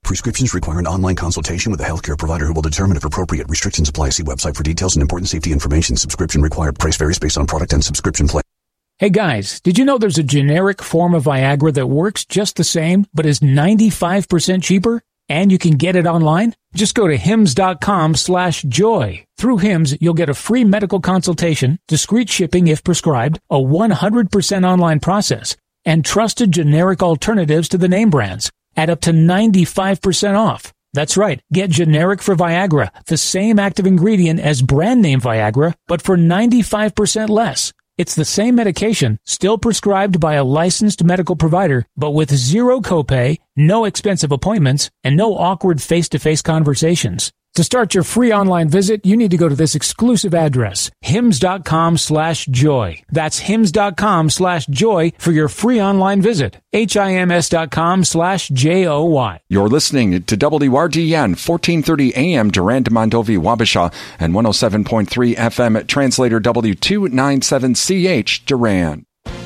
Prescriptions require an online consultation with a healthcare provider who will determine if appropriate. Restrictions apply. See website for details and important safety information. Subscription required. Price varies based on product and subscription plan. Hey guys, did you know there's a generic form of Viagra that works just the same, but is 95% cheaper? And you can get it online? Just go to hims.com/joy. Through Hims, you'll get a free medical consultation, discreet shipping if prescribed, a 100% online process, and trusted generic alternatives to the name brands at up to 95% off. That's right. Get generic for Viagra, the same active ingredient as brand name Viagra, but for 95% less. It's the same medication, still prescribed by a licensed medical provider, but with zero copay, no expensive appointments, and no awkward face-to-face conversations. To start your free online visit, you need to go to this exclusive address, hims.com/joy. That's hims.com/joy for your free online visit. HIMS.com/JOY. You're listening to WRDN 1430 AM Durand, Mondovi, Wabasha, and 107.3 FM Translator W297CH Durand.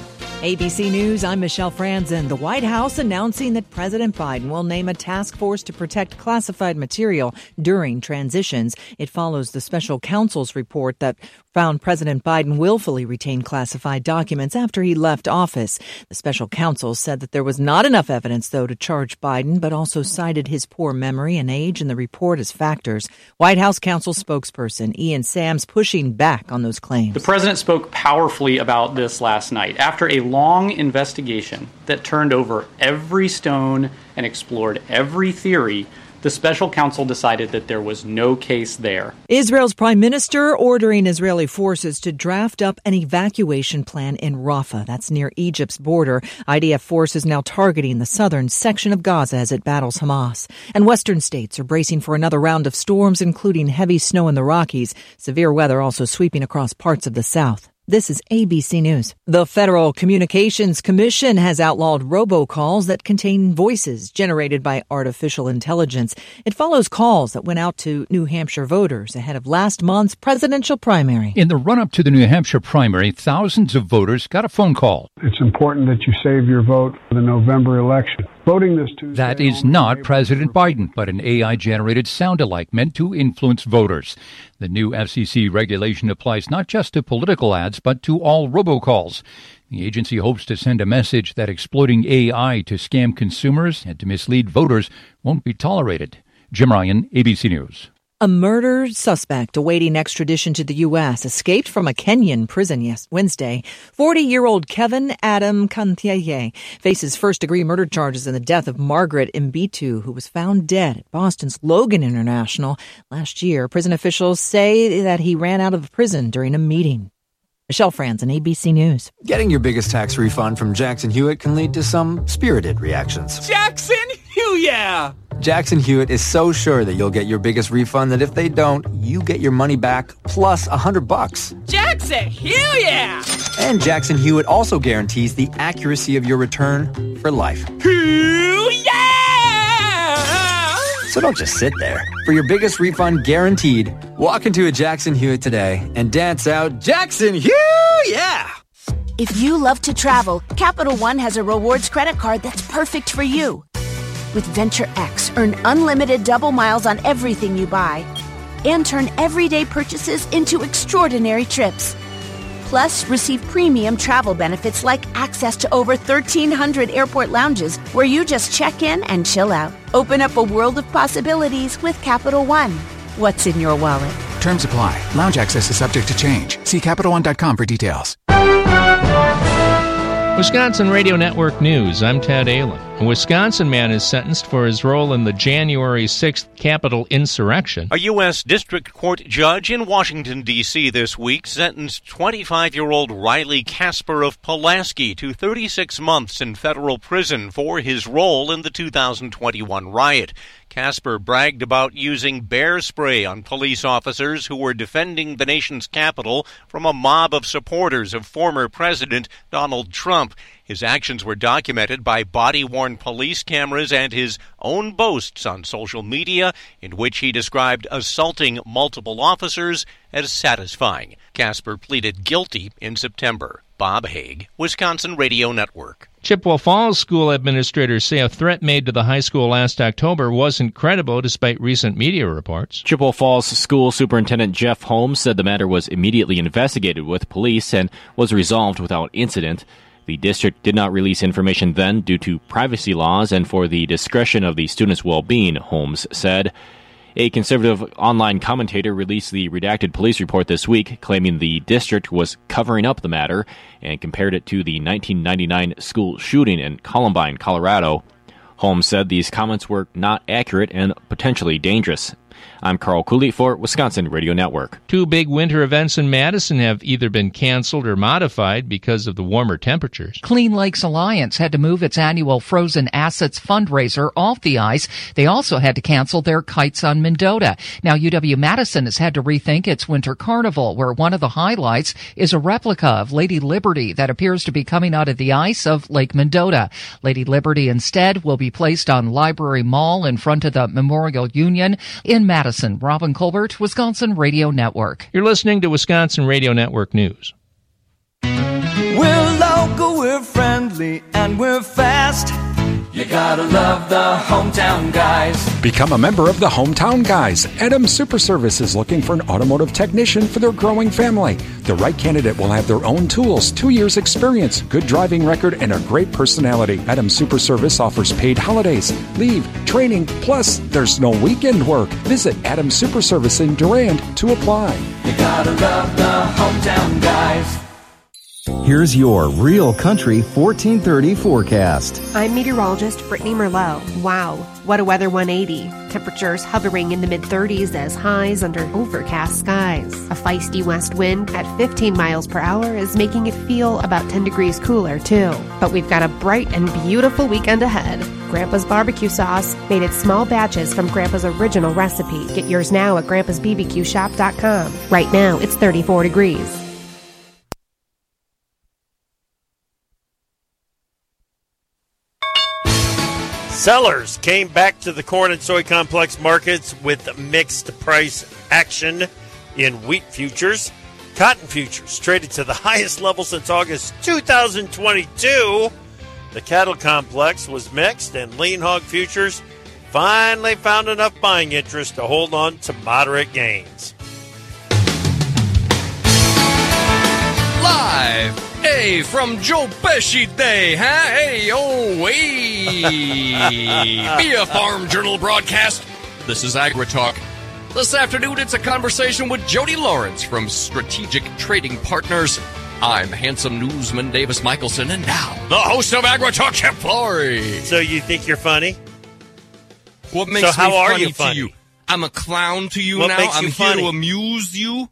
ABC News, I'm Michelle Franzen. The White House announcing that President Biden will name a task force to protect classified material during transitions. It follows the special counsel's report that found President Biden willfully retained classified documents after he left office. The special counsel said that there was not enough evidence, though, to charge Biden, but also cited his poor memory and age in the report as factors. White House counsel spokesperson Ian Sams pushing back on those claims. The president spoke powerfully about this last night. After a long investigation that turned over every stone and explored every theory, the special counsel decided that there was no case there. Israel's prime minister ordering Israeli forces to draft up an evacuation plan in Rafah. That's near Egypt's border. IDF forces now targeting the southern section of Gaza as it battles Hamas. And western states are bracing for another round of storms, including heavy snow in the Rockies. Severe weather also sweeping across parts of the south. This is ABC News. The Federal Communications Commission has outlawed robocalls that contain voices generated by artificial intelligence. It follows calls that went out to New Hampshire voters ahead of last month's presidential primary. In the run-up to the New Hampshire primary, thousands of voters got a phone call. It's important that you save your vote for the November election. Voting this Tuesday. That is not President Biden, but an AI-generated sound-alike meant to influence voters. The new FCC regulation applies not just to political ads, but to all robocalls. The agency hopes to send a message that exploiting AI to scam consumers and to mislead voters won't be tolerated. Jim Ryan, ABC News. A murder suspect awaiting extradition to the U.S. escaped from a Kenyan prison Wednesday. 40-year-old Kevin Adam Kantiaye faces first-degree murder charges in the death of Margaret Mbitu, who was found dead at Boston's Logan International last year. Prison officials say that he ran out of prison during a meeting. Michelle Franzen, ABC News. Getting your biggest tax refund from Jackson Hewitt can lead to some spirited reactions. Jackson Hewitt! Jackson Hewitt is so sure that you'll get your biggest refund that if they don't, you get your money back plus $100. Jackson Hewitt! And Jackson Hewitt also guarantees the accuracy of your return for life. Hewitt! So don't just sit there. For your biggest refund guaranteed, walk into a Jackson Hewitt today and dance out Jackson Hewitt! Yeah! If you love to travel, Capital One has a rewards credit card that's perfect for you. With Venture X, earn unlimited double miles on everything you buy and turn everyday purchases into extraordinary trips. Plus, receive premium travel benefits like access to over 1,300 airport lounges where you just check in and chill out. Open up a world of possibilities with Capital One. What's in your wallet? Terms apply. Lounge access is subject to change. See CapitalOne.com for details. Wisconsin Radio Network News, I'm Ted Allen. A Wisconsin man is sentenced for his role in the January 6th Capitol insurrection. A U.S. District Court judge in Washington, D.C. this week sentenced 25-year-old Riley Casper of Pulaski to 36 months in federal prison for his role in the 2021 riot. Casper bragged about using bear spray on police officers who were defending the nation's capital from a mob of supporters of former President Donald Trump. His actions were documented by body-worn police cameras and his own boasts on social media, in which he described assaulting multiple officers as satisfying. Casper pleaded guilty in September. Bob Haig, Wisconsin Radio Network. Chippewa Falls school administrators say a threat made to the high school last October wasn't credible despite recent media reports. Chippewa Falls School Superintendent Jeff Holmes said the matter was immediately investigated with police and was resolved without incident. The district did not release information then due to privacy laws and for the discretion of the students' well-being, Holmes said. A conservative online commentator released the redacted police report this week, claiming the district was covering up the matter and compared it to the 1999 school shooting in Columbine, Colorado. Holmes said these comments were not accurate and potentially dangerous. I'm Carl Cooley for Wisconsin Radio Network. 2 big winter events in Madison have either been canceled or modified because of the warmer temperatures. Clean Lakes Alliance had to move its annual Frozen Assets fundraiser off the ice. They also had to cancel their Kites on Mendota. Now UW-Madison has had to rethink its winter carnival, where one of the highlights is a replica of Lady Liberty that appears to be coming out of the ice of Lake Mendota. Lady Liberty instead will be placed on Library Mall in front of the Memorial Union in Madison. Robin Colbert, Wisconsin Radio Network. You're listening to Wisconsin Radio Network News. We're local, we're friendly, and we're fast. You gotta love the Hometown Guys. Become a member of the Hometown Guys. Adams Super Service is looking for an automotive technician for their growing family. The right candidate will have their own tools, 2 years experience, good driving record, and a great personality. Adams Super Service offers paid holidays, leave, training, plus there's no weekend work. Visit Adams Super Service in Durand to apply. You gotta love the Hometown Guys. Here's your Real Country 1430 forecast. I'm meteorologist Brittany Merlot. Wow, what a weather 180. Temperatures hovering in the mid-30s as highs under overcast skies. A feisty west wind at 15 miles per hour is making it feel about 10 degrees cooler, too. But we've got a bright and beautiful weekend ahead. Grandpa's barbecue sauce, made in small batches from Grandpa's original recipe. Get yours now at grandpasbbqshop.com. Right now, it's 34 degrees. Sellers came back to the corn and soy complex markets with mixed price action in wheat futures. Cotton futures traded to the highest level since August 2022. The cattle complex was mixed, and lean hog futures finally found enough buying interest to hold on to moderate gains. Live, hey, from Joe Pesci Day, huh? Hey, oh, hey. Be a Farm Journal broadcast. This is AgriTalk. This afternoon, it's a conversation with Jody Lawrence from Strategic Trading Partners. I'm handsome newsman Davis Michelson, and now, the host of AgriTalk, Chip Flory. So you think you're funny? What makes me funny to you? I'm a clown to you what now? Makes you I'm funny? here to amuse you?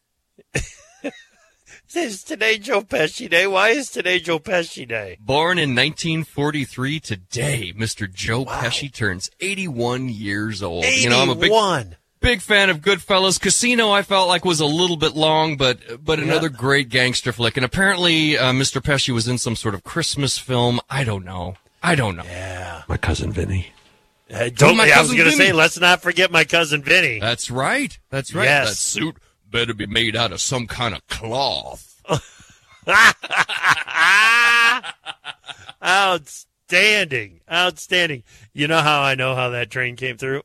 Is today Joe Pesci Day? Why is today Joe Pesci Day? Born in 1943, today, Mr. Joe Pesci turns 81 years old. 81. You know, I'm a big fan of Goodfellas. Casino, I felt like was a little bit long, but another great gangster flick. And apparently, Mr. Pesci was in some sort of Christmas film. I don't know. Yeah. My cousin Vinny. I was going to say, let's not forget my cousin Vinny. That's right. Yes. That suit better be made out of some kind of cloth. Outstanding. You know how I know how that train came through?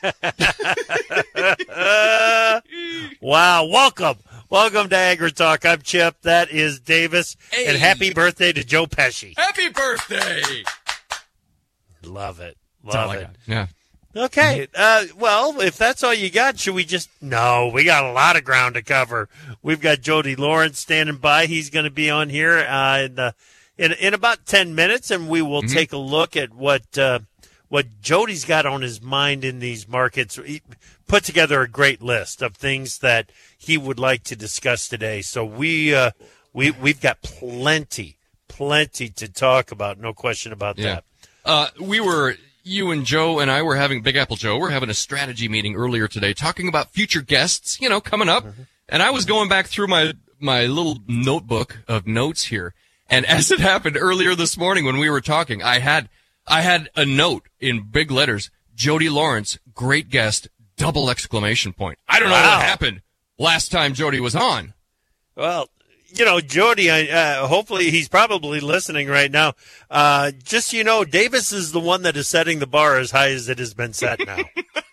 Wow. Welcome to AgriTalk. I'm Chip. That is Davis. Hey. And happy birthday to Joe Pesci. Happy birthday. Love it. Yeah. Okay. Well, if that's all you got, should we No, we got a lot of ground to cover. We've got Jody Lawrence standing by. He's going to be on here in about 10 minutes, and we will take a look at what Jody's got on his mind in these markets. He put together a great list of things that he would like to discuss today. So we've got plenty to talk about. No question about that. You and Joe and I were having, Big Apple Joe, we're having a strategy meeting earlier today talking about future guests, coming up. Mm-hmm. And I was going back through my little notebook of notes here. And as it happened earlier this morning when we were talking, I had a note in big letters, Jody Lawrence, great guest, ! I don't know what happened last time Jody was on. Well, Jody, hopefully he's probably listening right now. Just Davis is the one that is setting the bar as high as it has been set now.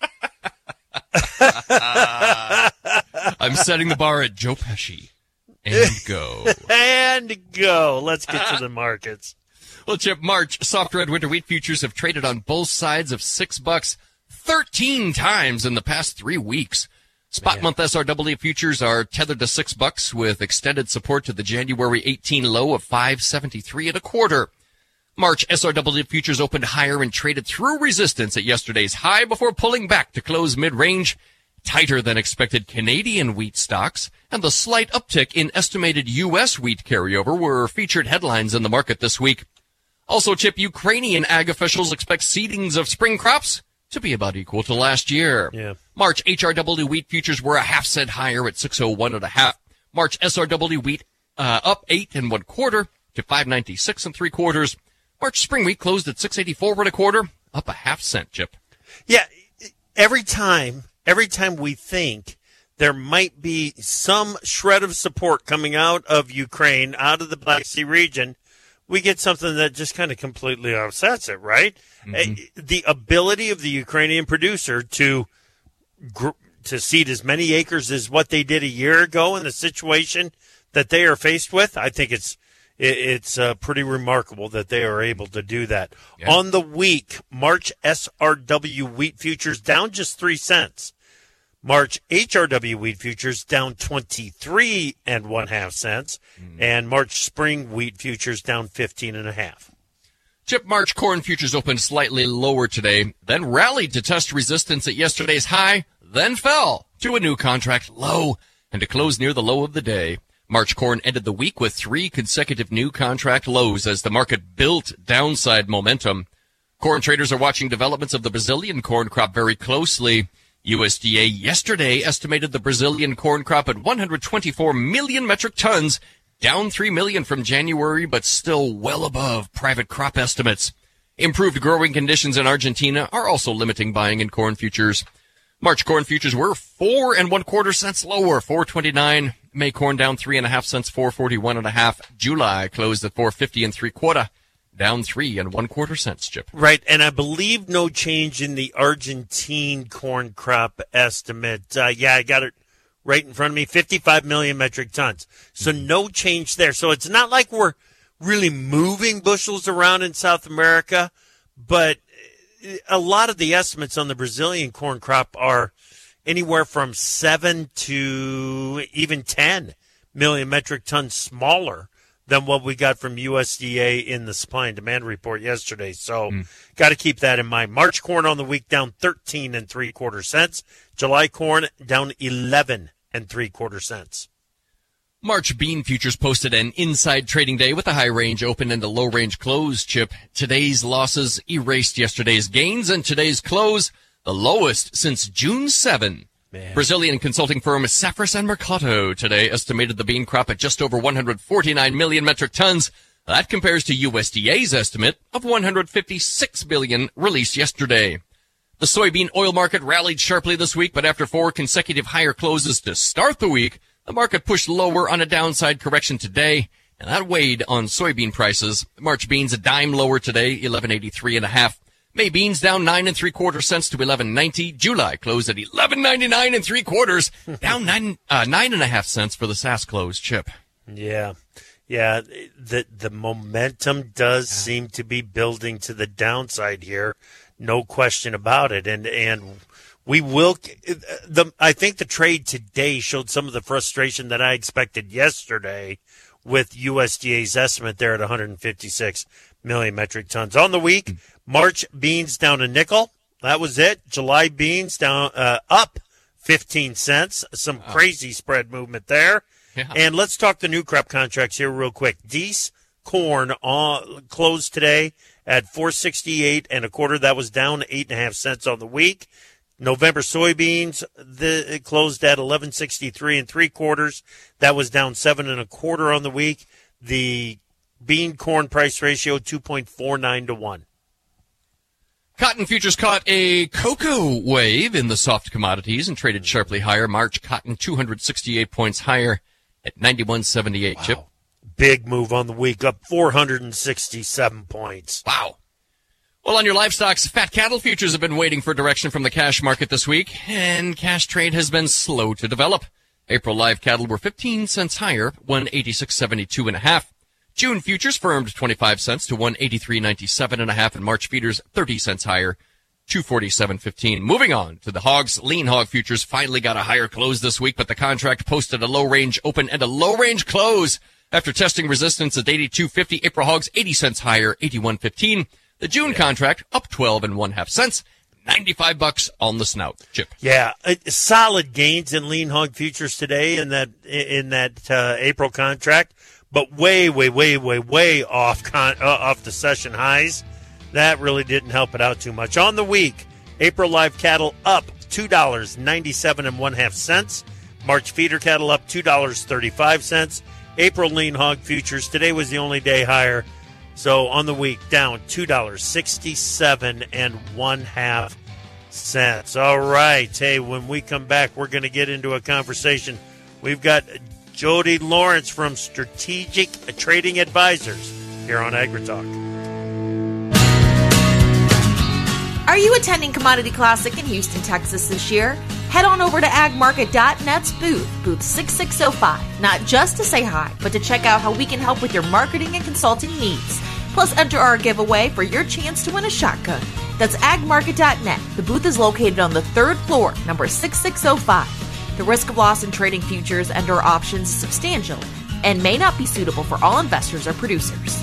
I'm setting the bar at Joe Pesci. And go. And go. Let's get to the markets. Well, Chip, March soft red winter wheat futures have traded on both sides of $6 13 times in the past 3 weeks. Spot month SRW futures are tethered to $6 with extended support to the January 18 low of $5.7325. March SRW futures opened higher and traded through resistance at yesterday's high before pulling back to close mid-range. Tighter than expected Canadian wheat stocks and the slight uptick in estimated U.S. wheat carryover were featured headlines in the market this week. Also, Chip, Ukrainian ag officials expect seedings of spring crops to be about equal to last year. Yeah. March HRW wheat futures were a half-cent higher at 601.5. March SRW wheat up 8 1/4 to 596 3/4. March spring wheat closed at 684 1/4, up a half-cent, Chip. Yeah, every time we think there might be some shred of support coming out of Ukraine, out of the Black Sea region, we get something that just kind of completely offsets it, right? Mm-hmm. The ability of the Ukrainian producer to seed as many acres as what they did a year ago in the situation that they are faced with, I think it's pretty remarkable that they are able to do that. Yeah. On the week, March SRW wheat futures down just 3 cents. March HRW wheat futures down 23 1/2 cents, and March spring wheat futures down 15 1/2. Chip, March corn futures opened slightly lower today, then rallied to test resistance at yesterday's high, then fell to a new contract low and to close near the low of the day. March corn ended the week with 3 consecutive new contract lows as the market built downside momentum. Corn traders are watching developments of the Brazilian corn crop very closely. USDA yesterday estimated the Brazilian corn crop at 124 million metric tons, down 3 million from January, but still well above private crop estimates. Improved growing conditions in Argentina are also limiting buying in corn futures. March corn futures were 4 1/4 cents lower, 4.29. May corn down 3 1/2 cents, 4.41.5. July closed at 4.50 3/4. Down 3 1/4 cents, Chip. Right, and I believe no change in the Argentine corn crop estimate. I got it right in front of me, 55 million metric tons. So no change there. So it's not like we're really moving bushels around in South America, but a lot of the estimates on the Brazilian corn crop are anywhere from 7 to even 10 million metric tons smaller than what we got from USDA in the supply and demand report yesterday. So got to keep that in mind. March corn on the week down 13 3/4 cents. July corn down 11 3/4 cents. March bean futures posted an inside trading day with a high range open and a low range close, Chip. Today's losses erased yesterday's gains, and today's close the lowest since June 7. Man. Brazilian consulting firm Safras and Mercado today estimated the bean crop at just over 149 million metric tons. That compares to USDA's estimate of 156 billion released yesterday. The soybean oil market rallied sharply this week, but after 4 consecutive higher closes to start the week, the market pushed lower on a downside correction today, and that weighed on soybean prices. March beans a dime lower today, 11.83.5. May beans down 9 3/4 cents to 11.90. July closed at 11.99 3/4, down 9 1/2 cents for the SAS close, Chip. Yeah. The momentum does seem to be building to the downside here, no question about it. And we will. I think the trade today showed some of the frustration that I expected yesterday with USDA's estimate there at 156 million metric tons. On the week, March beans down a nickel. That was it. July beans down up 15 cents. Some crazy spread movement there. Yeah. And let's talk the new crop contracts here real quick. Dees corn closed today at 468 1/4. That was down 8 1/2 cents on the week. November soybeans it closed at 11.63 3/4. That was down 7 1/4 on the week. The bean corn price ratio 2.49 to 1. Cotton futures caught a cocoa wave in the soft commodities and traded sharply higher. March cotton 268 points higher at 91.78. Chip. Big move on the week, up 467 points. Wow. Well, on your livestock, fat cattle futures have been waiting for direction from the cash market this week, and cash trade has been slow to develop. April live cattle were 15 cents higher, 186.72.5. June futures firmed 25 cents to 183.97.5, and March feeders 30 cents higher, 247.15. Moving on to the hogs, lean hog futures finally got a higher close this week, but the contract posted a low range open and a low range close after testing resistance at 82.50. April hogs 80 cents higher, 81.15. The June contract up 12.5 cents, $95 on the snout. Chip. Yeah, solid gains in lean hog futures today in that April contract, but way off the session highs. That really didn't help it out too much. On the week, April live cattle up $2.97.5. March feeder cattle up $2.35. April lean hog futures today was the only day higher. So on the week, down $2.67.5. All right. Hey, when we come back, we're going to get into a conversation. We've got Jody Lawrence from Strategic Trading Advisors here on AgriTalk. Are you attending Commodity Classic in Houston, Texas this year? Head on over to agmarket.net's booth 6605, not just to say hi, but to check out how we can help with your marketing and consulting needs. Plus, enter our giveaway for your chance to win a shotgun. That's agmarket.net. The booth is located on the 3rd floor, number 6605. The risk of loss in trading futures and/or options is substantial and may not be suitable for all investors or producers.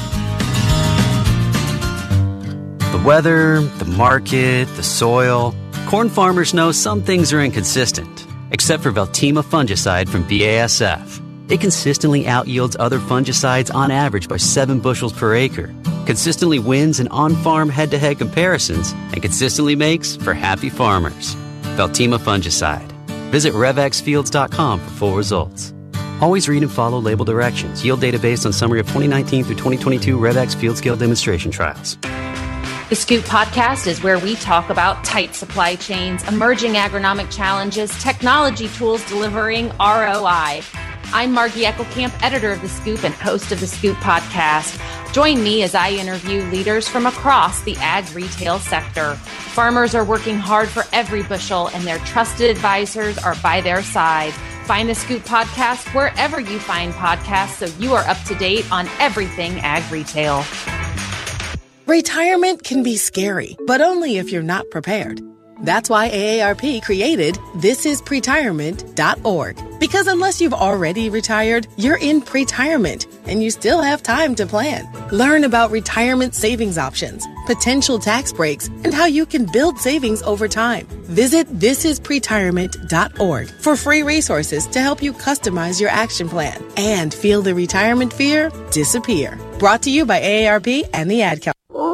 The weather, the market, the soil. Corn farmers know some things are inconsistent, except for Veltima fungicide from BASF. It consistently outyields other fungicides on average by 7 bushels per acre, consistently wins in on-farm head-to-head comparisons, and consistently makes for happy farmers. Veltima fungicide. Visit RevXFields.com for full results. Always read and follow label directions. Yield data based on summary of 2019 through 2022 RevX Field Scale demonstration trials. The Scoop Podcast is where we talk about tight supply chains, emerging agronomic challenges, technology tools delivering ROI. I'm Margie Eckelkamp, editor of The Scoop and host of The Scoop Podcast. Join me as I interview leaders from across the ag retail sector. Farmers are working hard for every bushel, and their trusted advisors are by their side. Find The Scoop Podcast wherever you find podcasts so you are up to date on everything ag retail. Retirement can be scary, but only if you're not prepared. That's why AARP created thisispretirement.org. Because unless you've already retired, you're in pretirement, and you still have time to plan. Learn about retirement savings options, potential tax breaks, and how you can build savings over time. Visit thisispretirement.org for free resources to help you customize your action plan and feel the retirement fear disappear. Brought to you by AARP and the Ad Council.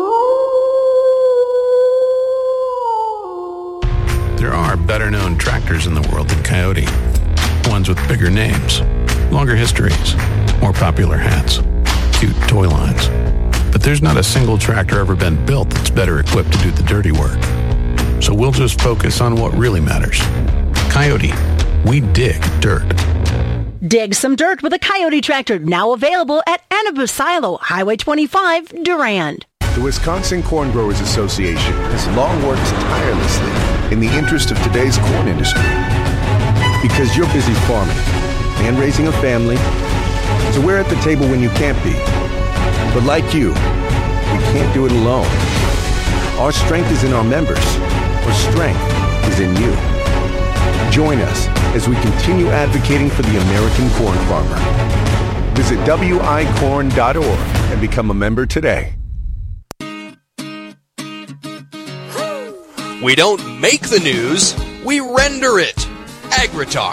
There are better-known tractors in the world than Coyote. Ones with bigger names, longer histories, more popular hats, cute toy lines. But there's not a single tractor ever been built that's better equipped to do the dirty work. So we'll just focus on what really matters. Coyote, we dig dirt. Dig some dirt with a Coyote tractor, now available at Anabu Silo, Highway 25, Durand. The Wisconsin Corn Growers Association has long worked tirelessly in the interest of today's corn industry. Because you're busy farming and raising a family, so we're at the table when you can't be. But like you, we can't do it alone. Our strength is in our members. Our strength is in you. Join us as we continue advocating for the American corn farmer. Visit wicorn.org and become a member today. We don't make the news, we render it. AgriTalk.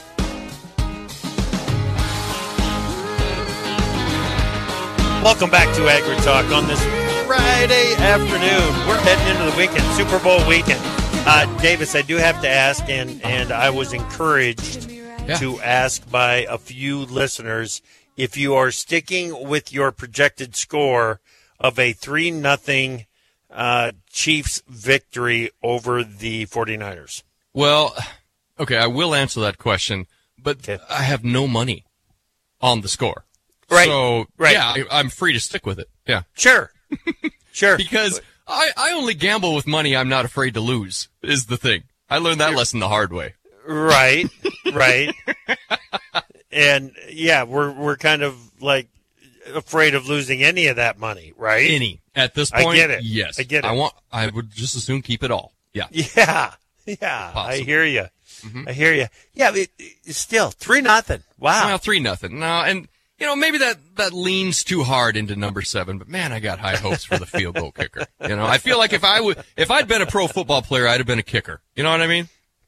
Welcome back to AgriTalk on this Friday afternoon. We're heading into the weekend, Super Bowl weekend. Davis, I do have to ask, and I was encouraged to ask by a few listeners, if you are sticking with your projected score of a 3-0 Chiefs victory over the 49ers. Well, okay, I will answer that question, but I have no money. on the score. Right. So, right. yeah, I'm free to stick with it. Yeah. Sure. Sure. Because I only gamble with money I'm not afraid to lose, is the thing. I learned that lesson the hard way. Right. Right. And, yeah, we're kind of, like, afraid of losing any of that money, right? Any. At this point, I get it. Yes. I get it. I would just as soon keep it all. Yeah. Yeah. Yeah. Possible. I hear you. Mm-hmm. I hear you. Yeah, it's still 3-0. Wow. Well, 3-0. No, and, maybe that leans too hard into number 7, but man, I got high hopes for the field goal kicker. I feel like if I'd been a pro football player, I'd have been a kicker. You know what I mean?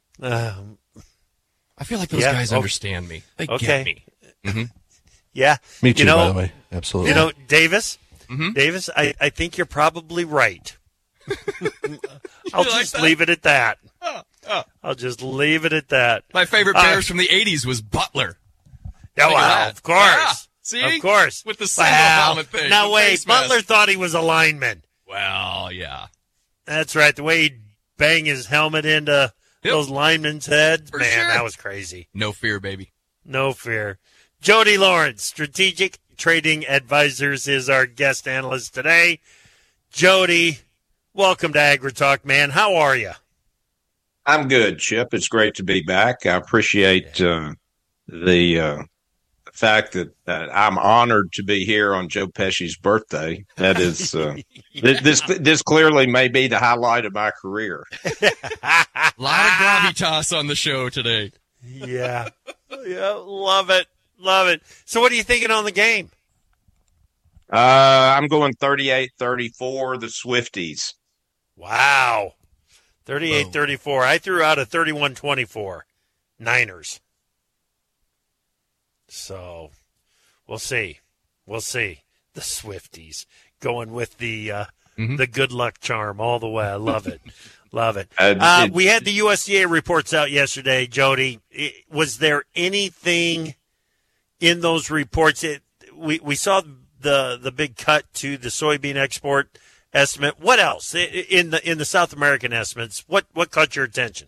I feel like those guys understand me. They get me. Mm-hmm. Yeah. Me too, by the way. Absolutely. Davis, Mm-hmm. Davis, I think you're probably right. I'll just leave it at that. I'll just leave it at that. My favorite Bears from the 80s was Butler. Oh, wow, of course. Yeah. See? Of course. With the single helmet thing. Now, wait, Butler thought he was a lineman. Well, yeah. That's right. The way he'd bang his helmet into those linemen's heads. For Man, sure. that was crazy. No fear, baby. No fear. Jody Lawrence, Strategic Trading Advisors, is our guest analyst today. Jody, welcome to AgriTalk, man. How are you? I'm good, Chip. It's great to be back. I appreciate the fact that I'm honored to be here on Joe Pesci's birthday. That is, this clearly may be the highlight of my career. A lot of gravitas on the show today. Yeah. Yeah, love it. Love it. So what are you thinking on the game? I'm going 38-34, the Swifties. Wow. 38-34. I threw out a 31-24. Niners. So we'll see. We'll see. The Swifties going with the good luck charm all the way. I love it. Love it. We had the USDA reports out yesterday, Jody. Was there anything in those reports? We saw the big cut to the soybean export estimate. What else in the South American estimates? What caught your attention?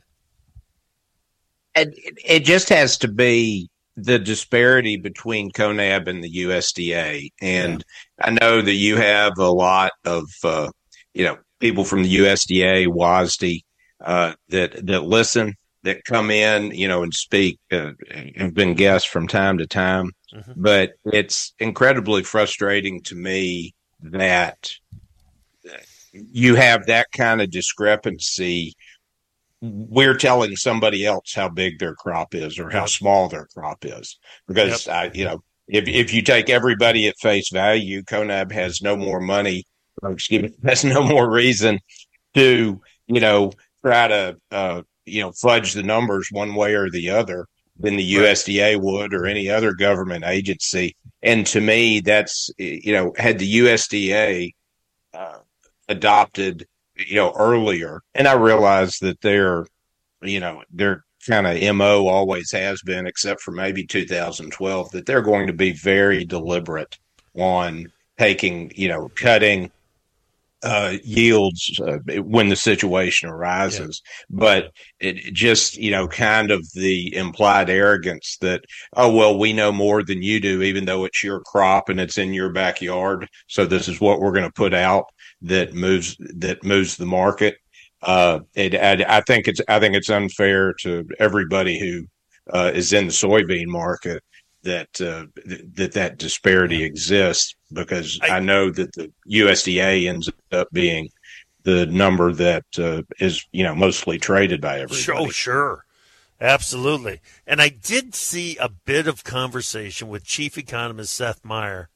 It just has to be the disparity between CONAB and the USDA. And I know that you have a lot of, people from the USDA, WASDE, that listen, that come in, and speak, have been guests from time to time. Mm-hmm. But it's incredibly frustrating to me that you have that kind of discrepancy. We're telling somebody else how big their crop is or how small their crop is. Because, if you take everybody at face value, CONAB has no more money, has no more reason to, try to, fudge the numbers one way or the other than the USDA would or any other government agency. And to me, that's, had the USDA adopted earlier. And I realize that their kind of MO always has been, except for maybe 2012, that they're going to be very deliberate on taking, cutting yields when the situation arises. Yeah. But it just, kind of the implied arrogance that, oh, well, we know more than you do, even though it's your crop and it's in your backyard. So this is what we're going to put out that moves the market. I think it's unfair to everybody who is in the soybean market that disparity exists, because I know that the USDA ends up being the number that is mostly traded by everybody. Oh, sure. Absolutely. And I did see a bit of conversation with Chief Economist Seth Meyer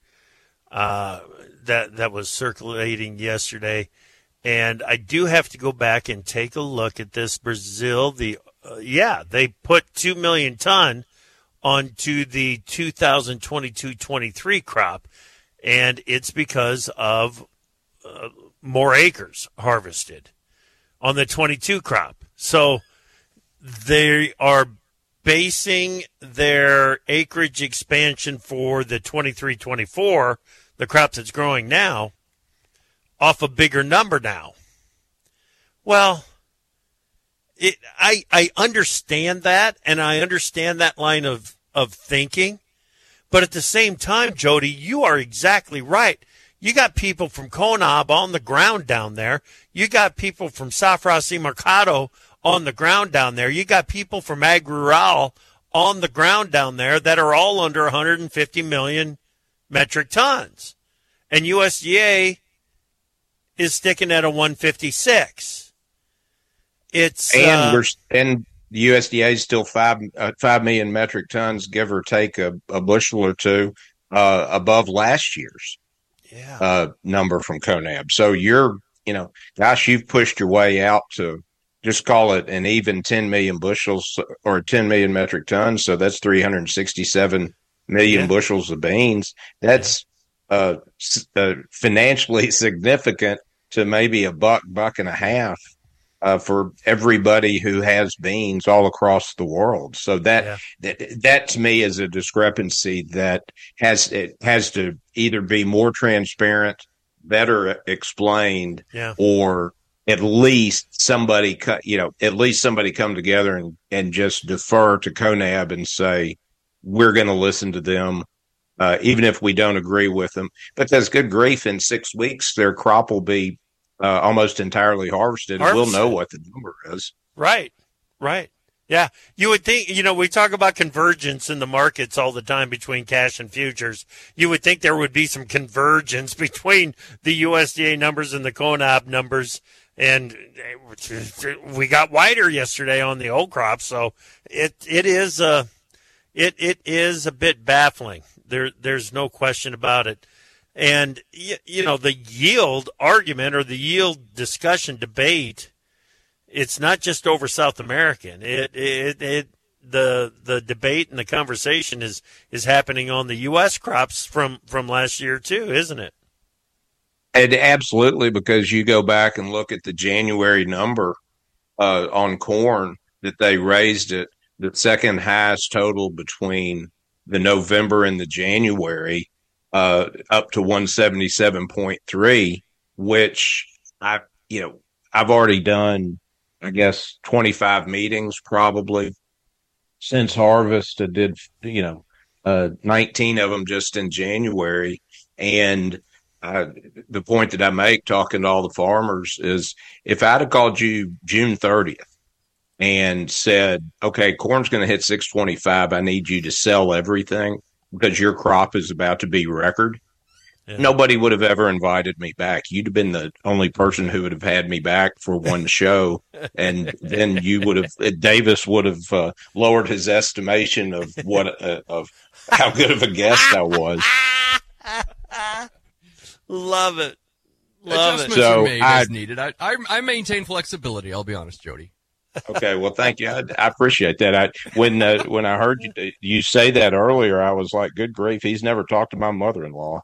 that was circulating yesterday. And I do have to go back and take a look at this. Brazil, they put 2 million ton onto the 2022-23 crop, and it's because of more acres harvested on the 22 crop. So they are basing their acreage expansion for the 23-24, the crop that's growing now, off a bigger number now. Well, I understand that, and I understand that line of thinking, But at the same time, Jody, you are exactly right. You got people from Conab on the ground down there. You got people from Safra y Mercado on the ground down there. You got people from Ag Rural on the ground down there that are all under 150 million metric tons. And USDA is sticking at a 156. It's and the USDA is still 5 million metric tons, give or take a bushel or two, above last year's number from CONAB. So you've pushed your way out to just call it an even 10 million bushels or 10 million metric tons. So that's 367 million bushels of beans. That's financially significant to maybe a buck and a half for everybody who has beans all across the world. So that to me is a discrepancy that has to either be more transparent, better explained, or at least somebody come together and just defer to CONAB and say, we're going to listen to them, even if we don't agree with them. Because good grief, in 6 weeks, their crop will be almost entirely harvested. And we'll know what the number is. Right. Yeah. You would think, we talk about convergence in the markets all the time between cash and futures. You would think there would be some convergence between the USDA numbers and the CONAB numbers. And we got wider yesterday on the old crop. So it is a bit baffling. There's no question about it. And, the yield argument or the yield discussion debate, it's not just over South American. The debate and the conversation is happening on the U.S. crops from last year too, isn't it? And absolutely, because you go back and look at the January number on corn that they raised it, the second highest total between the November and the January, up to 177.3, which I've already done, I guess, 25 meetings probably since harvest. I did, 19 of them just in January. And the point that I make talking to all the farmers is, if I'd have called you June 30th and said, okay, corn's going to hit 625, I need you to sell everything because your crop is about to be record, nobody would have ever invited me back. You'd have been the only person who would have had me back for one show. And then Davis would have lowered his estimation of of how good of a guest I was. Love it. Adjustments are made as needed. I maintain flexibility. I'll be honest, Jody. Okay, well, thank you. I appreciate that. When I heard you say that earlier, I was like, good grief, he's never talked to my mother-in-law.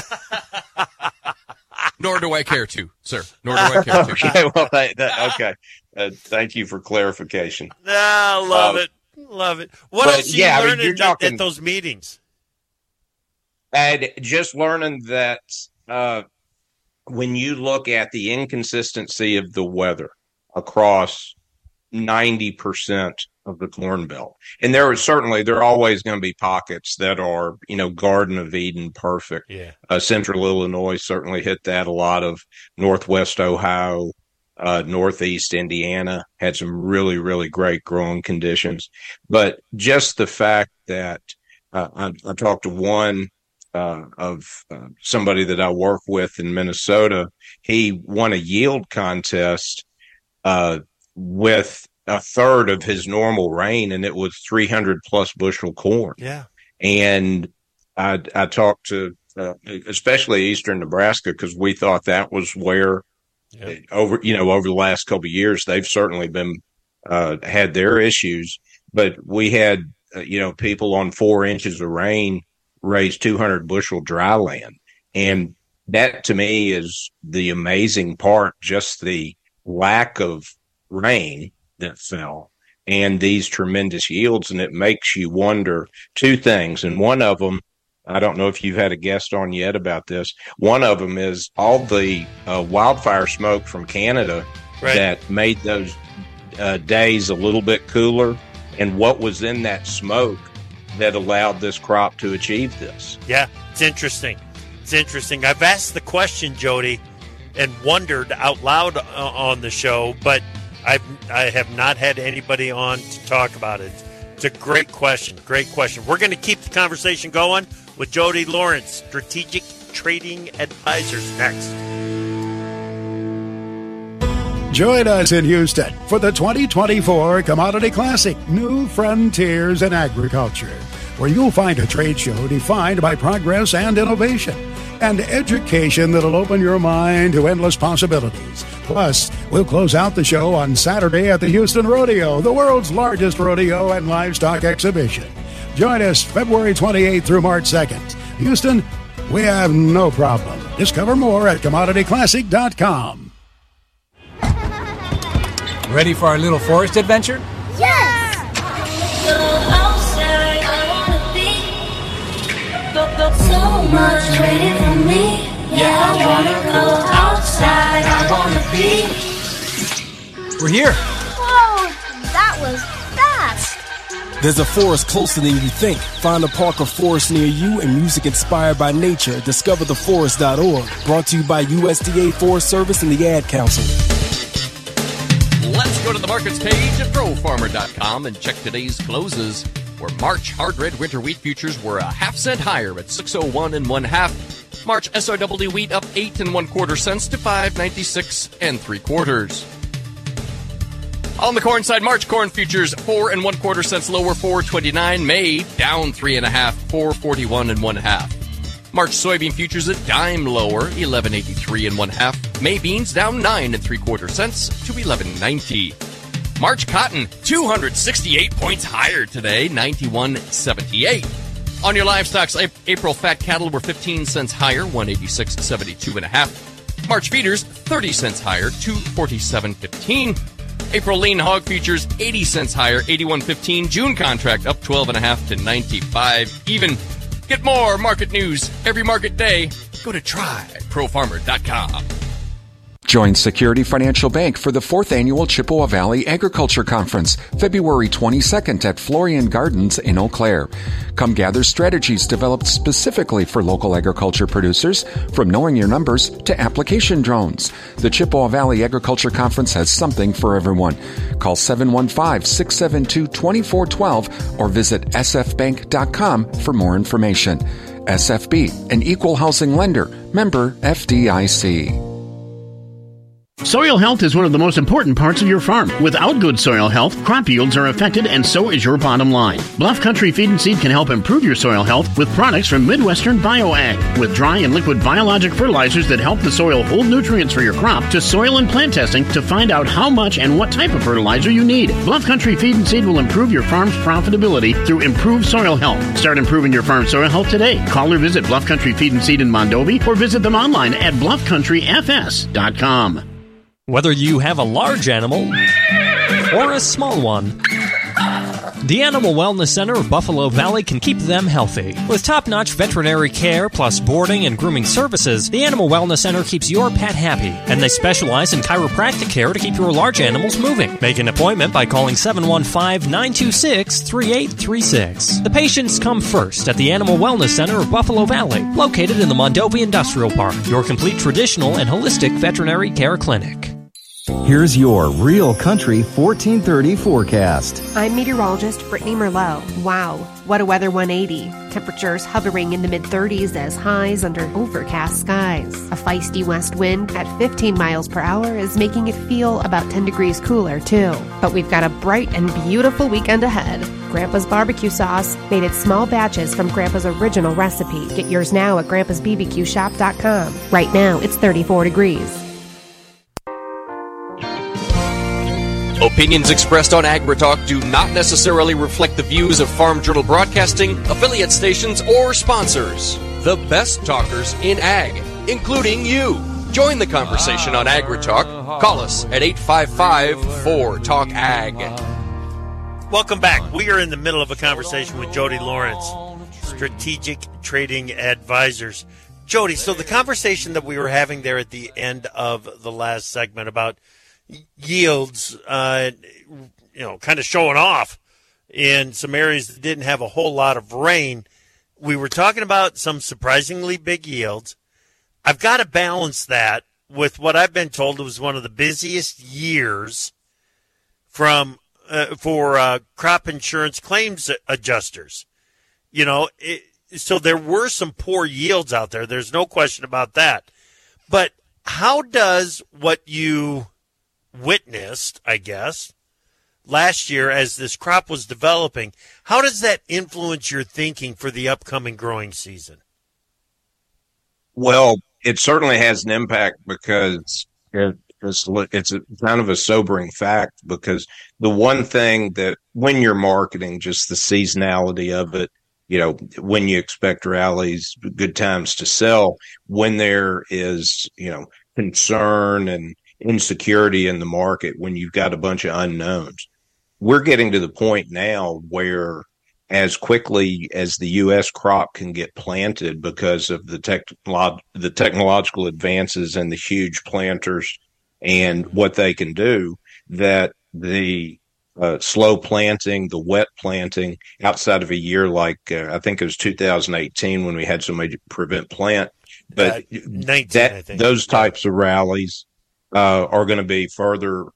Nor do I care to, sir. Nor do I care to. Okay, well, okay. Thank you for clarification. Love it. What else did you learn at those meetings? And just learning that when you look at the inconsistency of the weather across 90% of the Corn Belt, and there are always going to be pockets that are, Garden of Eden perfect. Yeah. Central Illinois certainly hit that. A lot of Northwest Ohio, Northeast Indiana had some really, really great growing conditions. But just the fact that I talked to one of somebody that I work with in Minnesota. He won a yield contest with a third of his normal rain, and it was 300 plus bushel corn. Yeah. And I talked to especially eastern Nebraska, because we thought that was where over the last couple of years they've certainly been had their issues, but we had people on 4 inches of rain raise 200 bushel dry land. And that to me is the amazing part, just the lack of rain that fell and these tremendous yields. And it makes you wonder two things. And one of them, I don't know if you've had a guest on yet about this. One of them is all the wildfire smoke from Canada that made those days a little bit cooler. And what was in that smoke that allowed this crop to achieve this. Yeah, it's interesting. It's interesting. I've asked the question, Jody, and wondered out loud on the show, but I have not had anybody on to talk about it. It's a great question. Great question. We're going to keep the conversation going with Jody Lawrence, Strategic Trading Advisors, next. Join us in Houston for the 2024 Commodity Classic, New Frontiers in Agriculture, where you'll find a trade show defined by progress and innovation, and education that'll open your mind to endless possibilities. Plus, we'll close out the show on Saturday at the Houston Rodeo, the world's largest rodeo and livestock exhibition. Join us February 28th through March 2nd. Houston, we have no problem. Discover more at CommodityClassic.com. Ready for our little forest adventure? Yes! Go outside, I wanna be. So much waiting for me. Yeah, I wanna go outside, I wanna be. We're here. Whoa, that was fast. There's a forest closer than you think. Find a park or forest near you and music inspired by nature. DiscoverTheForest.org. Brought to you by USDA Forest Service and the Ad Council. Let's go to the markets page at ProFarmer.com and check today's closes, where March hard red winter wheat futures were a half cent higher at 601 1/2. March SRWD wheat up 8 1/4 cents to 596 3/4. On the corn side, March corn futures 4 1/4 cents lower, 429. May down 3 1/2, 441 1/2. March soybean futures a dime lower, 11.83 1/2. May beans down 9 3/4 cents to 11.90. March cotton 268 points higher today, 91.78. On your livestock, April fat cattle were 15 cents higher, 186.72 1/2. March feeders 30 cents higher, 247.15. April lean hog futures 80 cents higher, 81.15. June contract up 12 1/2 to 95 even. Get more market news every market day. Go to tryprofarmer.com. Join Security Financial Bank for the 4th Annual Chippewa Valley Agriculture Conference, February 22nd at Florian Gardens in Eau Claire. Come gather strategies developed specifically for local agriculture producers, from knowing your numbers to application drones. The Chippewa Valley Agriculture Conference has something for everyone. Call 715-672-2412 or visit sfbank.com for more information. SFB, an equal housing lender, member FDIC. Soil health is one of the most important parts of your farm. Without good soil health, crop yields are affected and so is your bottom line. Bluff Country Feed and Seed can help improve your soil health with products from Midwestern BioAg. With dry and liquid biologic fertilizers that help the soil hold nutrients for your crop, to soil and plant testing to find out how much and what type of fertilizer you need. Bluff Country Feed and Seed will improve your farm's profitability through improved soil health. Start improving your farm's soil health today. Call or visit Bluff Country Feed and Seed in Mondovi or visit them online at bluffcountryfs.com. Whether you have a large animal or a small one, the Animal Wellness Center of Buffalo Valley can keep them healthy. With top-notch veterinary care plus boarding and grooming services, the Animal Wellness Center keeps your pet happy, and they specialize in chiropractic care to keep your large animals moving. Make an appointment by calling 715-926-3836. The patients come first at the Animal Wellness Center of Buffalo Valley, located in the Mondovi Industrial Park, your complete traditional and holistic veterinary care clinic. Here's your Real Country 1430 forecast. I'm meteorologist Brittany Merlot. Wow, what a weather 180. Temperatures hovering in the mid-30s as highs under overcast skies. A feisty west wind at 15 miles per hour is making it feel about 10 degrees cooler, too. But we've got a bright and beautiful weekend ahead. Grandpa's barbecue sauce, made in small batches from Grandpa's original recipe. Get yours now at Grandpa'sBBQShop.com. Right now, it's 34 degrees. Opinions expressed on AgriTalk do not necessarily reflect the views of Farm Journal Broadcasting, affiliate stations, or sponsors. The best talkers in ag, including you. Join the conversation on AgriTalk. Call us at 855-4TALK-AG. Welcome back. We are in the middle of a conversation with Jody Lawrence, Strategic Trading Advisors. Jody, so the conversation that we were having there at the end of the last segment about yields, kind of showing off in some areas that didn't have a whole lot of rain. We were talking about some surprisingly big yields. I've got to balance that with what I've been told was one of the busiest years for crop insurance claims adjusters. So there were some poor yields out there. There's no question about that. But how does what you witnessed, I guess, last year as this crop was developing, how does that influence your thinking for the upcoming growing season? Well, it certainly has an impact because it's a kind of a sobering fact, because the one thing that when you're marketing, just the seasonality of it, when you expect rallies, good times to sell, when there is, concern and insecurity in the market, when you've got a bunch of unknowns, we're getting to the point now where as quickly as the U.S. crop can get planted because of the technological advances and the huge planters and what they can do, that the slow planting, the wet planting, outside of a year like I think it was 2018 when we had so many prevent plant, but 19, I think. Those types of rallies are going to be further,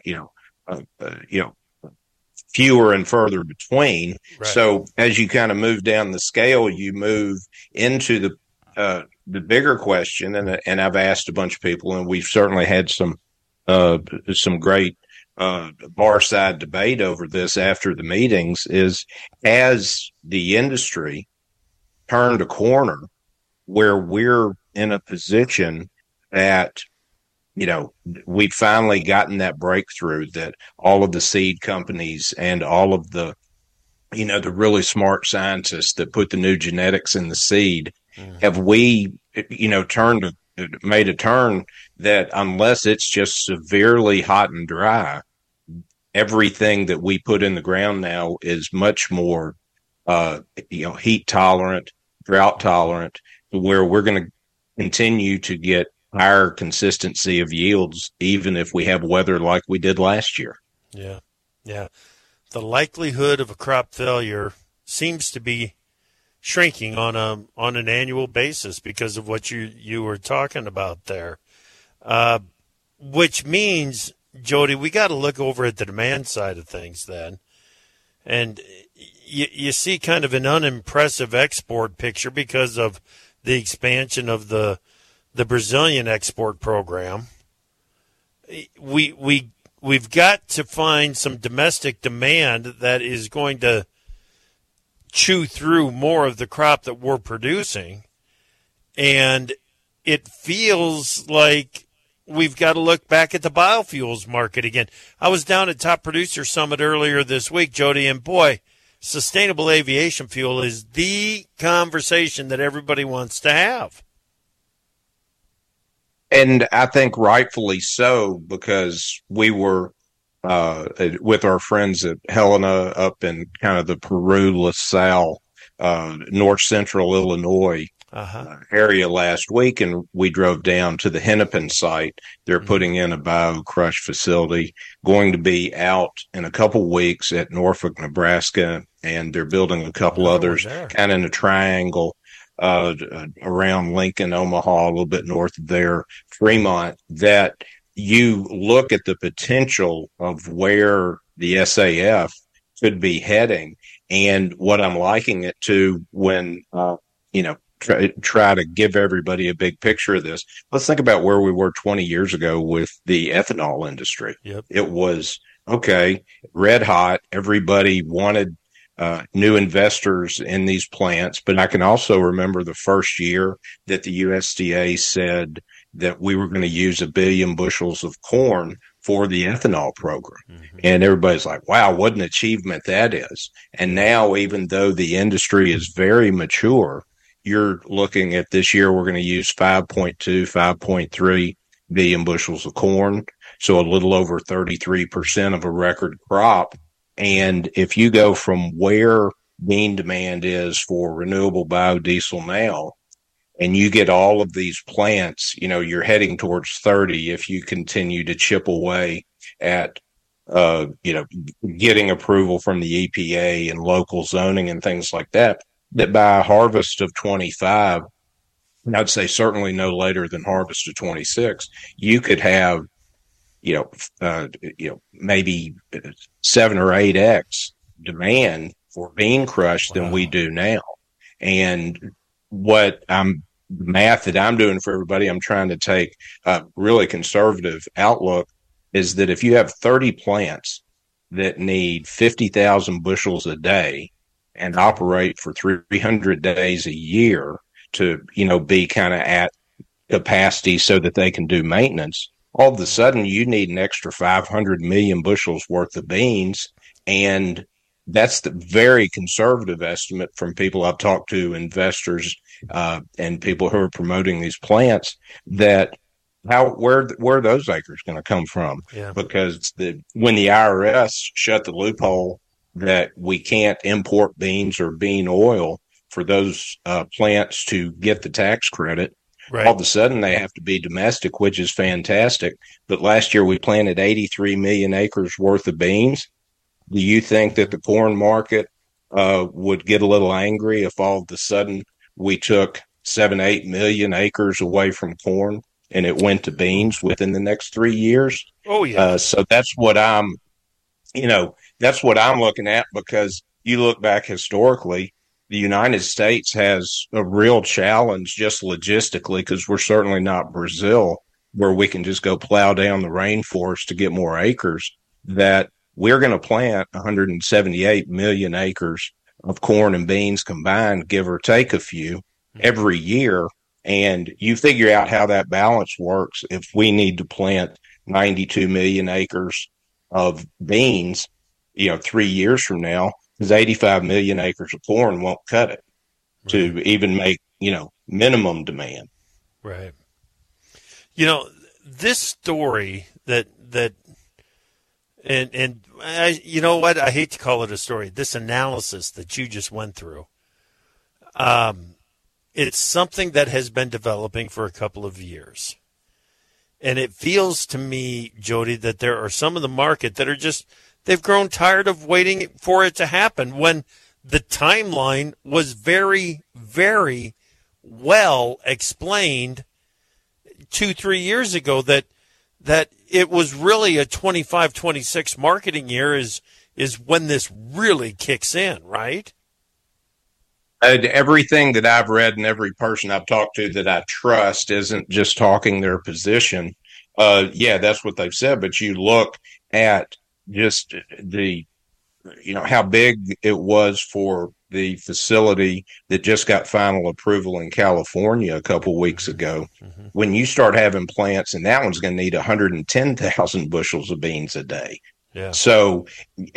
fewer and further between. Right. So as you kind of move down the scale, you move into the bigger question, and I've asked a bunch of people, and we've certainly had some great bar side debate over this after the meetings, is has the industry turned a corner where we're in a position that we'd finally gotten that breakthrough, that all of the seed companies and all of the the really smart scientists that put the new genetics in the seed, have we made a turn that unless it's just severely hot and dry, everything that we put in the ground now is much more, heat tolerant, drought tolerant, where we're going to continue to get higher consistency of yields, even if we have weather like we did last year. Yeah. The likelihood of a crop failure seems to be shrinking on an annual basis because of what you were talking about there, which means, Jody, we got to look over at the demand side of things then. And you see kind of an unimpressive export picture because of the expansion of the Brazilian export program. We've got to find some domestic demand that is going to chew through more of the crop that we're producing. And it feels like we've got to look back at the biofuels market again. I was down at Top Producer Summit earlier this week, Jody, and boy, sustainable aviation fuel is the conversation that everybody wants to have. And I think rightfully so, because we were with our friends at Helena up in kind of the Peru, La Salle, north central Illinois area last week, and we drove down to the Hennepin site. They're putting in a bio-crush facility, going to be out in a couple weeks at Norfolk, Nebraska, and they're building a couple others kind of in a triangle around Lincoln, Omaha, a little bit north of there, Fremont, that you look at the potential of where the SAF could be heading. And what I'm liking it to when, try to give everybody a big picture of this. Let's think about where we were 20 years ago with the ethanol industry. Yep. It was, red hot. Everybody wanted new investors in these plants. But I can also remember the first year that the USDA said that we were going to use 1 billion bushels of corn for the ethanol program. Mm-hmm. And everybody's like, wow, what an achievement that is. And now, even though the industry is very mature, you're looking at this year, we're going to use 5.2, 5.3 billion bushels of corn. So a little over 33% of a record crop. And if you go from where bean demand is for renewable biodiesel now, and you get all of these plants, you're heading towards 30 if you continue to chip away at getting approval from the EPA and local zoning and things like that, that by harvest of 25, and I'd say certainly no later than harvest of 26, you could have, maybe 7 or 8x demand for bean crush than we do now. And the math that I'm doing for everybody, I'm trying to take a really conservative outlook, is that if you have 30 plants that need 50,000 bushels a day and operate for 300 days a year to, be kind of at capacity so that they can do maintenance, all of a sudden you need an extra 500 million bushels worth of beans. And that's the very conservative estimate from people I've talked to, investors and people who are promoting these plants, that where are those acres going to come from? Yeah. Because when the IRS shut the loophole that we can't import beans or bean oil for those plants to get the tax credit, right, all of a sudden they have to be domestic, which is fantastic. But last year we planted 83 million acres worth of beans. Do you think that the corn market would get a little angry if all of a sudden we took 7-8 million acres away from corn and it went to beans within the next 3 years? Oh, yeah. So that's what I'm looking at, because you look back historically, the United States has a real challenge just logistically, because we're certainly not Brazil, where we can just go plow down the rainforest to get more acres, that we're going to plant 178 million acres of corn and beans combined, give or take a few, every year. And you figure out how that balance works. If we need to plant 92 million acres of beans, 3 years from now, because 85 million acres of corn won't cut it to even make, minimum demand. Right. This story and you know what? I hate to call it a story. This analysis that you just went through, it's something that has been developing for a couple of years. And it feels to me, Jody, that there are some of the market that are just, they've grown tired of waiting for it to happen, when the timeline was very, very well explained 2-3 years ago, that it was really a 25-26 marketing year is when this really kicks in, right? Everything that I've read and every person I've talked to that I trust isn't just talking their position. That's what they've said. But you look at just how big it was for the facility that just got final approval in California a couple weeks ago. Mm-hmm. When you start having plants, and that one's going to need 110,000 bushels of beans a day. Yeah. So,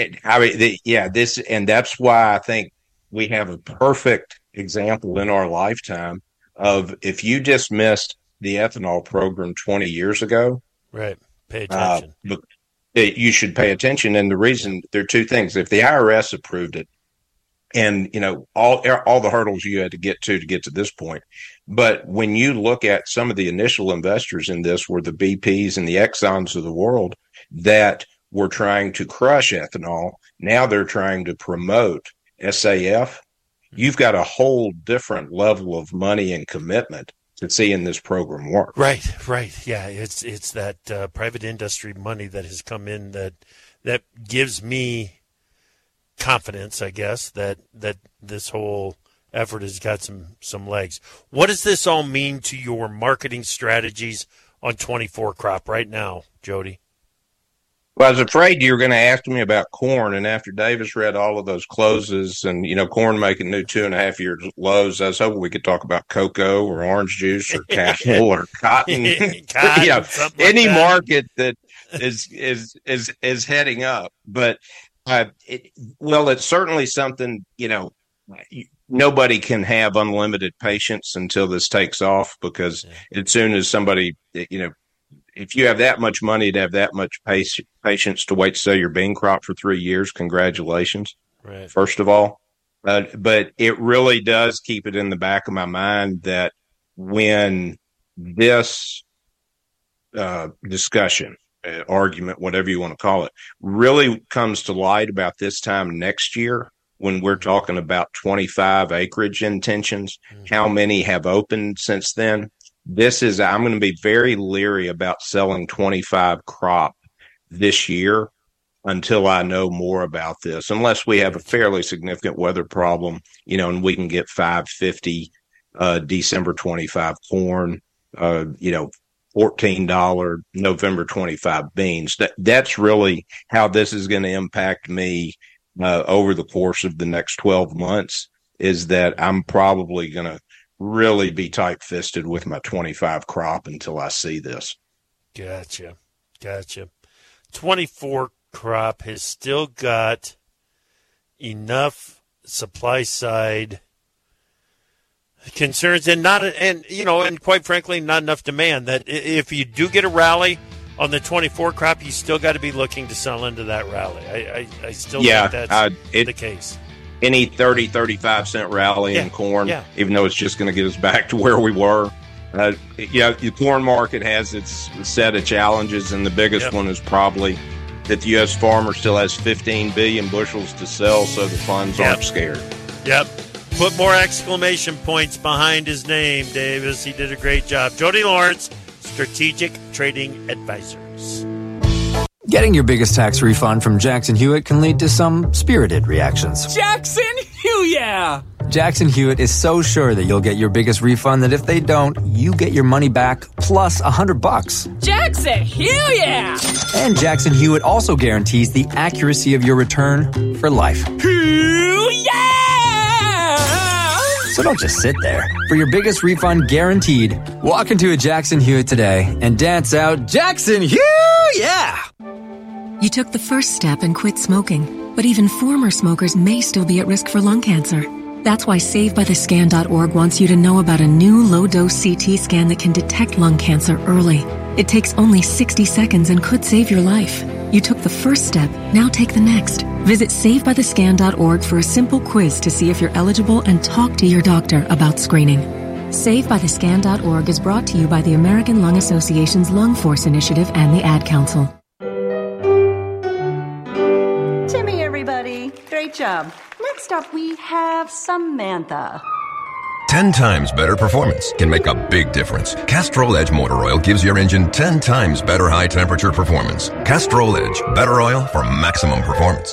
that's why I think we have a perfect example in our lifetime of, if you dismissed the ethanol program 20 years ago, right, pay attention. You should pay attention. And the reason, there are two things. If the IRS approved it, and all the hurdles you had to get to this point, but when you look at some of the initial investors in this were the BPs and the Exxons of the world that were trying to crush ethanol. Now they're trying to promote SAF. You've got a whole different level of money and commitment to seeing this program work. Right. Yeah, it's that private industry money that has come in that gives me confidence, I guess, that this whole effort has got some legs. What does this all mean to your marketing strategies on 24 crop right now, Jody? Well, I was afraid you were going to ask me about corn, and after Davis read all of those closes and, corn making new 2.5-year lows, I was hoping we could talk about cocoa or orange juice or cattle or cotton. Any market that is heading up. But, it's certainly something, nobody can have unlimited patience until this takes off, because as soon as somebody, if you have that much money to have that much patience to wait to sell your bean crop for 3 years, congratulations, right, first of all. But it really does keep it in the back of my mind that when this discussion argument, whatever you want to call it, really comes to light about this time next year when we're talking about 25 acreage intentions. How many have opened since then? I'm going to be very leery about selling 25 crop this year until I know more about this, unless we have a fairly significant weather problem, and we can get 550 December 25 corn, $14 November 25 beans. That's really how this is going to impact me over the course of the next 12 months, is that I'm probably going to really be tight-fisted with my 25 crop until I see this. Gotcha. 24 crop has still got enough supply side concerns and quite frankly, not enough demand that if you do get a rally on the 24 crop, you still got to be looking to sell into that rally. I still think that's the case. Any 35 cent rally in corn, even though it's just going to get us back to where we were. The corn market has its set of challenges, and the biggest one is probably that the U.S. farmer still has 15 billion bushels to sell, so the funds aren't scared. Yep. Put more exclamation points behind his name, Davis. He did a great job. Jody Lawrence, Strategic Trading Advisors. Getting your biggest tax refund from Jackson Hewitt can lead to some spirited reactions. Jackson Hewitt! Jackson Hewitt is so sure that you'll get your biggest refund that if they don't, you get your money back plus $100. Jackson Hewitt! And Jackson Hewitt also guarantees the accuracy of your return for life. So don't just sit there. For your biggest refund guaranteed, walk into a Jackson Hewitt today and dance out Jackson Hewitt! Yeah! You took the first step and quit smoking, but even former smokers may still be at risk for lung cancer. That's why SaveByTheScan.org wants you to know about a new low-dose CT scan that can detect lung cancer early. It takes only 60 seconds and could save your life. You took the first step, now take the next. Visit SaveByTheScan.org for a simple quiz to see if you're eligible and talk to your doctor about screening. SaveByTheScan.org is brought to you by the American Lung Association's Lung Force Initiative and the Ad Council. Timmy, everybody. Great job. Next up, we have Samantha. 10 times better performance can make a big difference. Castrol Edge Motor Oil gives your engine 10 times better high-temperature performance. Castrol Edge, better oil for maximum performance.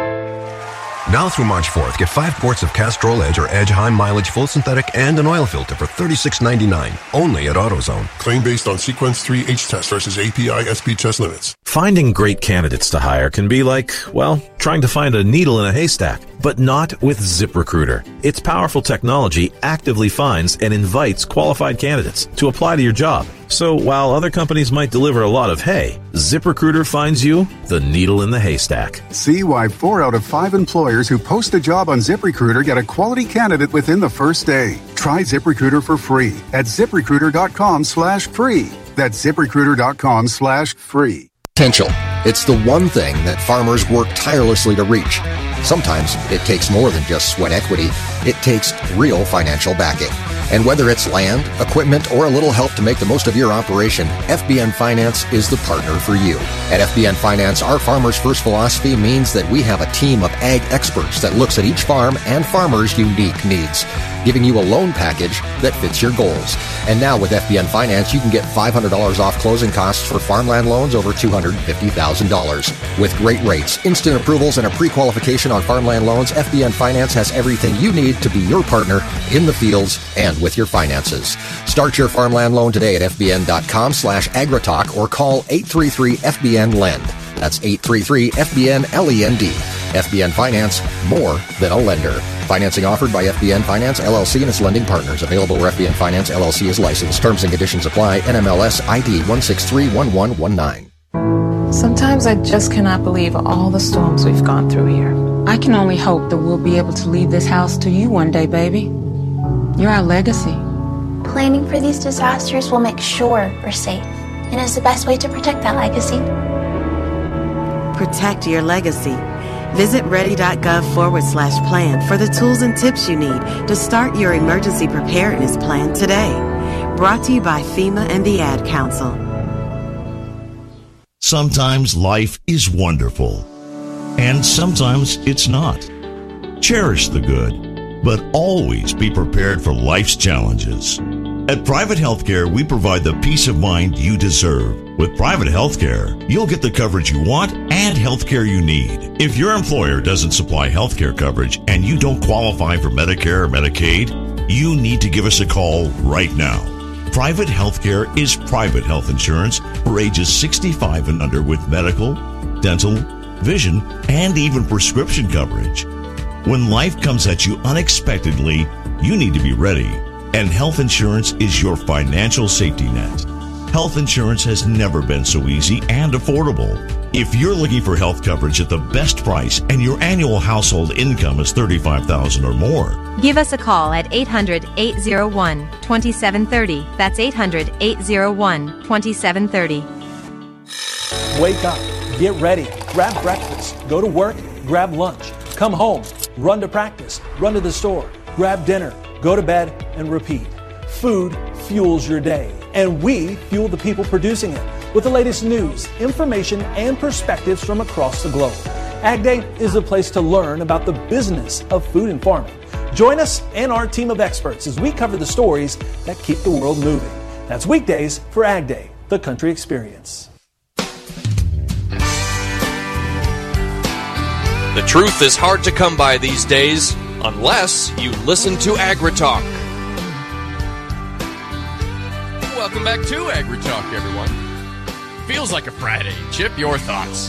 Now through March 4th, get 5 quarts of Castrol Edge or Edge High Mileage Full Synthetic and an oil filter for $36.99, only at AutoZone. Claim based on Sequence 3 H-Test versus API SP test limits. Finding great candidates to hire can be like, well, trying to find a needle in a haystack, but not with ZipRecruiter. Its powerful technology actively finds and invites qualified candidates to apply to your job. So while other companies might deliver a lot of hay, ZipRecruiter finds you the needle in the haystack. See why 4 out of 5 employers who post a job on ZipRecruiter get a quality candidate within the first day. Try ZipRecruiter for free at ZipRecruiter.com/free. That's ZipRecruiter.com/free. Potential. It's the one thing that farmers work tirelessly to reach. Sometimes it takes more than just sweat equity. It takes real financial backing. And whether it's land, equipment, or a little help to make the most of your operation, FBN Finance is the partner for you. At FBN Finance, our Farmers First philosophy means that we have a team of ag experts that looks at each farm and farmer's unique needs, giving you a loan package that fits your goals. And now with FBN Finance, you can get $500 off closing costs for farmland loans over $250,000. With great rates, instant approvals, and a pre-qualification on farmland loans, FBN Finance has everything you need to be your partner in the fields and with your finances. Start your farmland loan today at fbn.com/agritalk or call 833-FBN-LEND. That's 833-FBN-LEND. FBN Finance, more than a lender. Financing offered by FBN Finance, LLC and its lending partners. Available where FBN Finance, LLC is licensed. Terms and conditions apply. NMLS ID 1631119. Sometimes I just cannot believe all the storms we've gone through here. I can only hope that we'll be able to leave this house to you one day, baby. You're our legacy. Planning for these disasters will make sure we're safe, and is the best way to protect that legacy. Protect your legacy. Visit ready.gov/plan for the tools and tips you need to start your emergency preparedness plan today. Brought to you by FEMA and the Ad Council. Sometimes life is wonderful, and sometimes it's not. Cherish the good, but always be prepared for life's challenges. At Private Healthcare, we provide the peace of mind you deserve. With Private Healthcare, you'll get the coverage you want and healthcare you need. If your employer doesn't supply healthcare coverage and you don't qualify for Medicare or Medicaid, you need to give us a call right now. Private Healthcare is private health insurance for ages 65 and under with medical, dental, vision, and even prescription coverage. When life comes at you unexpectedly, you need to be ready. And health insurance is your financial safety net. Health insurance has never been so easy and affordable. If you're looking for health coverage at the best price and your annual household income is $35,000 or more, give us a call at 800-801-2730. That's 800-801-2730. Wake up, get ready, grab breakfast, go to work, grab lunch, come home, run to practice, run to the store, grab dinner, go to bed, and repeat. Food fuels your day, and we fuel the people producing it with the latest news, information, and perspectives from across the globe. Ag Day is a place to learn about the business of food and farming. Join us and our team of experts as we cover the stories that keep the world moving. That's weekdays for Ag Day, the country experience. The truth is hard to come by these days, unless you listen to AgriTalk. Welcome back to AgriTalk, everyone. Feels like a Friday. Chip, your thoughts?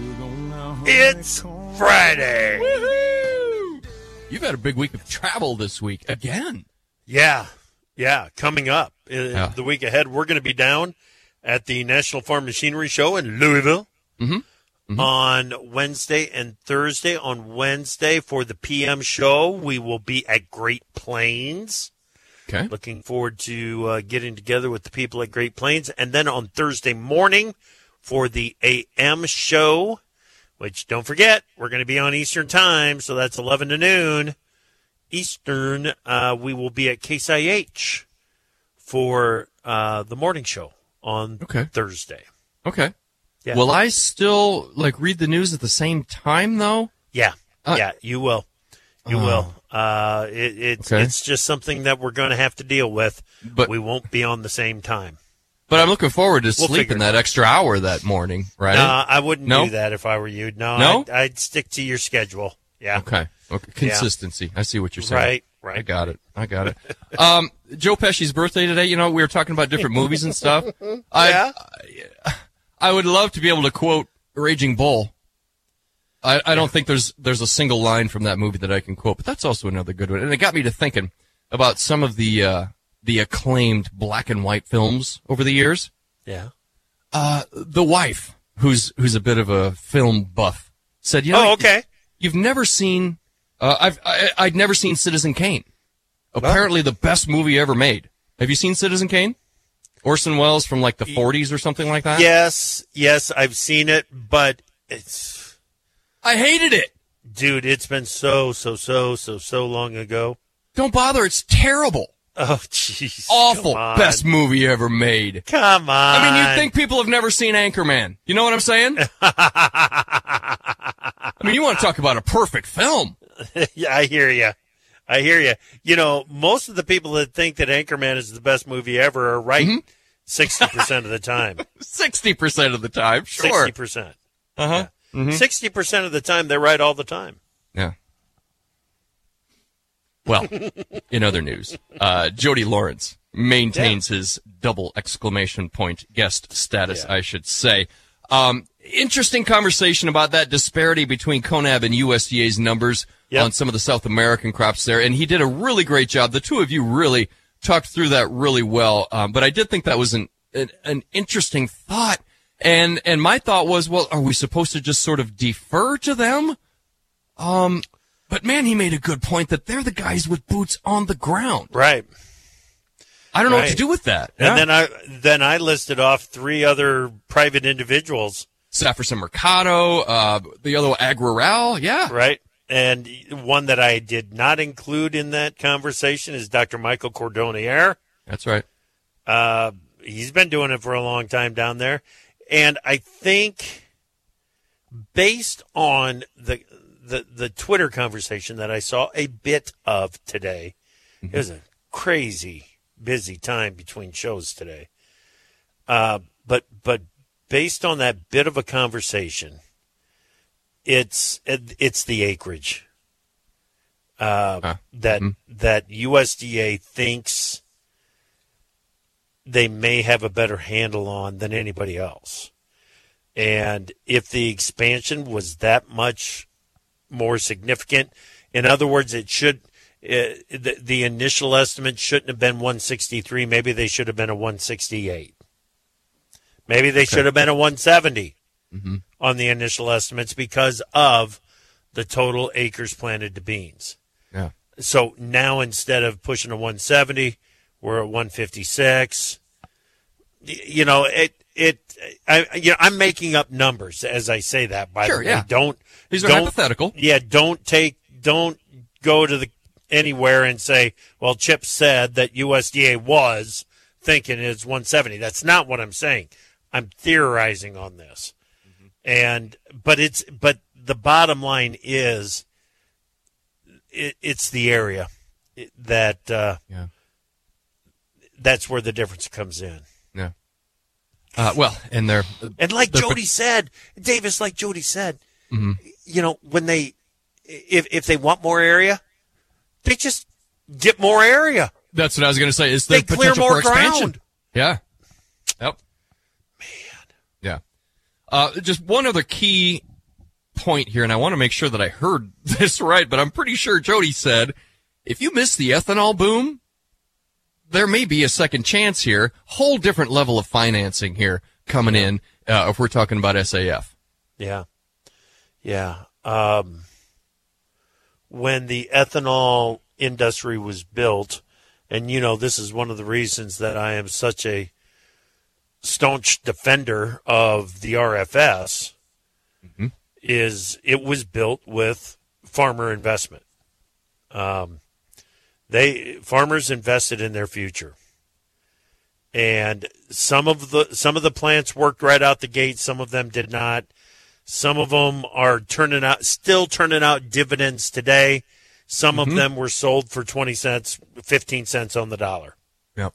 It's Friday. Woohoo! You've had a big week of travel this week again. Yeah. Coming up the week ahead, we're going to be down at the National Farm Machinery Show in Louisville. Mm-hmm. On Wednesday and Thursday. On Wednesday for the PM show, we will be at Great Plains. Okay. Looking forward to getting together with the people at Great Plains. And then on Thursday morning for the AM show, which don't forget, we're going to be on Eastern time, so that's 11 to noon Eastern. We will be at Case IH for the morning show on Thursday. Okay. Yeah. Will I still read the news at the same time though? Yeah, you will. You will. It's just something that we're going to have to deal with. But we won't be on the same time. But I'm looking forward to sleeping that extra hour that morning, right? No, I wouldn't do that if I were you. No? I'd stick to your schedule. Yeah. Okay. Consistency. Yeah. I see what you're saying. Right. I got it. Joe Pesci's birthday today. You know, we were talking about different movies and stuff. Yeah. I would love to be able to quote Raging Bull. I don't think there's a single line from that movie that I can quote, but that's also another good one. And it got me to thinking about some of the acclaimed black and white films over the years. Yeah. The wife, who's a bit of a film buff, said, you've never seen, I'd never seen Citizen Kane. Apparently the best movie ever made. Have you seen Citizen Kane? Orson Welles from the 40s or something like that? Yes, I've seen it, but I hated it. Dude, it's been so long ago. Don't bother, it's terrible. Oh, jeez. Awful. Best movie ever made. Come on. I mean, you'd think people have never seen Anchorman. You know what I'm saying? I mean, you want to talk about a perfect film. Yeah, I hear you. You know, most of the people that think that Anchorman is the best movie ever are right 60% of the time. 60% of the time, sure. 60%. Uh-huh. Yeah. 60% of the time, they're right all the time. Yeah. Well, in other news, Jody Lawrence maintains his double exclamation point guest status, I should say. Interesting conversation about that disparity between CONAB and USDA's numbers on some of the South American crops there. And he did a really great job. The two of you really talked through that really well. But I did think that was an interesting thought. And my thought was, well, are we supposed to just sort of defer to them? But man, he made a good point that they're the guys with boots on the ground. Right. I don't know what to do with that. And then I listed off 3 other private individuals. Saffron Mercado, the other Agrural, Right. And one that I did not include in that conversation is Dr. Michael Cordonnier. That's right. He's been doing it for a long time down there. And I think based on the Twitter conversation that I saw a bit of today, it was a crazy busy time between shows today. But based on that bit of a conversation, it's the acreage that USDA thinks they may have a better handle on than anybody else. And if the expansion was that much more significant, in other words, it should the initial estimate shouldn't have been 163. Maybe they should have been a 168. Maybe they should have been a 170 on the initial estimates because of the total acres planted to beans. Yeah. So now instead of pushing a 170, we're at 156. You know, I'm making up numbers as I say that. By the way, yeah. These are hypothetical. Yeah, don't go to anywhere and say, well, Chip said that USDA was thinking it's 170. That's not what I'm saying. I'm theorizing on this. But the bottom line is it's the area that that's where the difference comes in. Yeah. And like Jody said, Davis, like Jody said, you know, when if they want more area, they just get more area. That's what I was going to say. Is there they clear potential more for expansion? ground? Yeah. Yep. Man. Yeah. Just one other key point here, and I want to make sure that I heard this right, but I'm pretty sure Jody said, if you miss the ethanol boom, there may be a second chance here. Whole different level of financing here coming in if we're talking about SAF. Yeah. Yeah. When the ethanol industry was built, and, you know, this is one of the reasons that I am such a staunch defender of the RFS, is it was built with farmer investment. Farmers invested in their future. And some of the plants worked right out the gate, some of them did not. Some of them are still turning out dividends today. Some of them were sold for 20 cents, 15 cents on the dollar. Yep.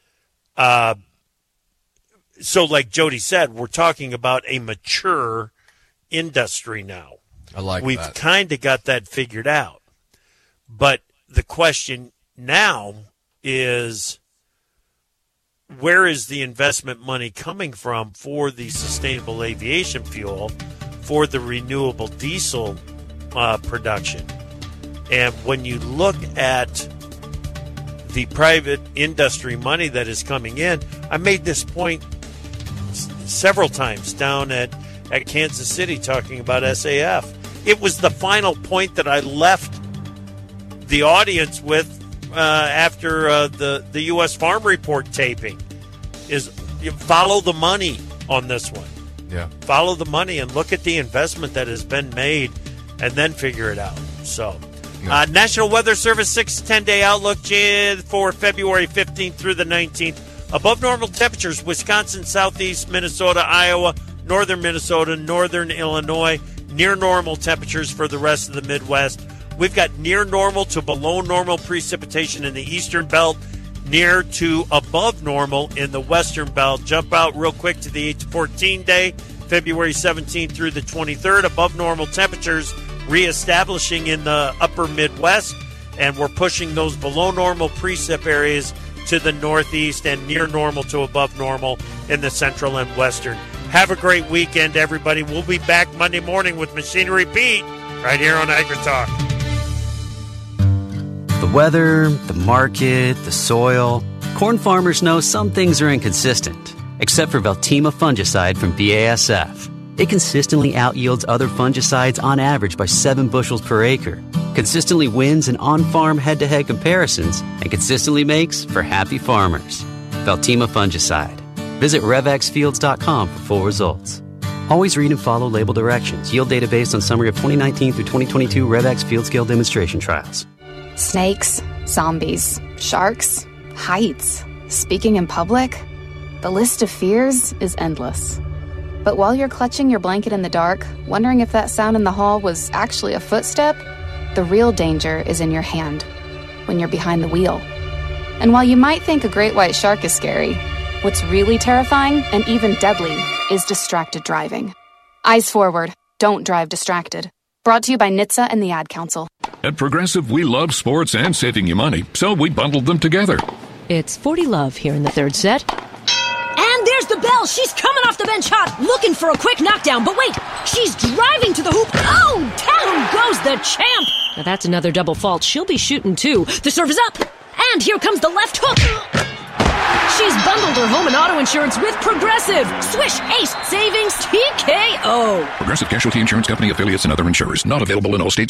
So like Jody said, we're talking about a mature industry now. I like We've that. kind of got that figured out. But the question now is, where is the investment money coming from for the sustainable aviation fuel, for the renewable diesel production? And when you look at the private industry money that is coming in, I made this point several times down at Kansas City talking about SAF. It was the final point that I left the audience with after the U.S. Farm Report taping, is you follow the money on this one. Yeah. Follow the money and look at the investment that has been made and then figure it out. So, National Weather Service 6-10-day outlook for February 15th through the 19th. Above normal temperatures, Wisconsin, southeast Minnesota, Iowa, northern Minnesota, northern Illinois. Near normal temperatures for the rest of the Midwest. We've got near normal to below normal precipitation in the eastern belt, near to above normal in the western belt. Jump out real quick to the 8-14 day, February 17th through the 23rd. Above normal temperatures reestablishing in the upper Midwest, and we're pushing those below normal precip areas to the northeast and near normal to above normal in the central and western. Have a great weekend, everybody. We'll be back Monday morning with Machinery Pete right here on AgriTalk. The weather, the market, the soil. Corn farmers know some things are inconsistent, except for Veltima fungicide from BASF. It consistently outyields other fungicides on average by 7 bushels per acre, consistently wins in on-farm head-to-head comparisons, and consistently makes for happy farmers. Veltima fungicide. Visit RevXFields.com for full results. Always read and follow label directions. Yield data based on summary of 2019 through 2022 RevX Field Scale Demonstration Trials. Snakes, zombies, sharks, heights, speaking in public. The list of fears is endless. But while you're clutching your blanket in the dark, wondering if that sound in the hall was actually a footstep, the real danger is in your hand, when you're behind the wheel. And while you might think a great white shark is scary, what's really terrifying and even deadly is distracted driving. Eyes forward. Don't drive distracted. Brought to you by NHTSA and the Ad Council. At Progressive, we love sports and saving you money, so we bundled them together. It's 40 love here in the third set. And there's the bell. She's coming off the bench hot, looking for a quick knockdown. But wait, she's driving to the hoop. Oh, down goes the champ. Now that's another double fault. She'll be shooting too. The serve is up. And here comes the left hook. She's bundled her home and auto insurance with Progressive. Swish, Ace, Savings, TKO. Progressive Casualty Insurance Company, affiliates, and other insurers. Not available in all states.